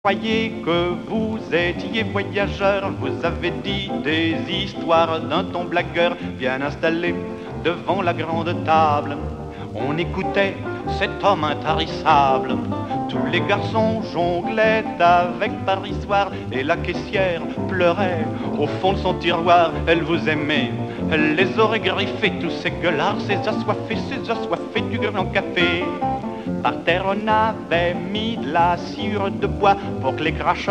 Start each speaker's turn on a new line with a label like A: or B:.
A: Croyez que vous étiez voyageur, vous avez dit des histoires d'un ton blagueur, bien installé devant la grande table. On écoutait cet homme intarissable. Tous les garçons jonglaient avec Paris soir et la caissière pleurait au fond de son tiroir. Elle vous aimait, elle les aurait griffés, tous ces gueulards, ces assoiffés du grand café. Par terre on avait mis de la sciure de bois pour que les crachats